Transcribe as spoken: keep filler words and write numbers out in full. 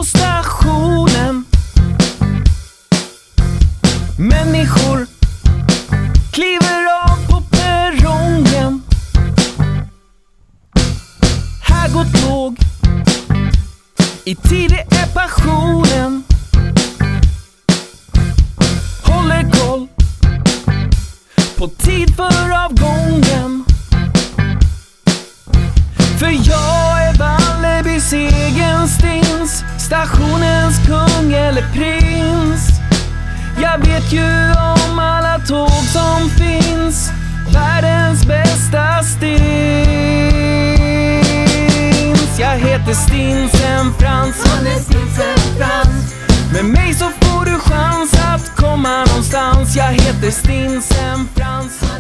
på stationen. Människor kliver av på perrongen. Här går tåg, i tid är passionen. Håller koll på tid för avgången. För jag är Vallebys egen stins, stationens kung eller prins. Jag vet ju om alla tåg som finns, världens bästa stins. Jag heter Stinsen Frans, Han är Stinsen Frans. med mig så får du chans att komma någonstans. Jag heter Stinsen Frans.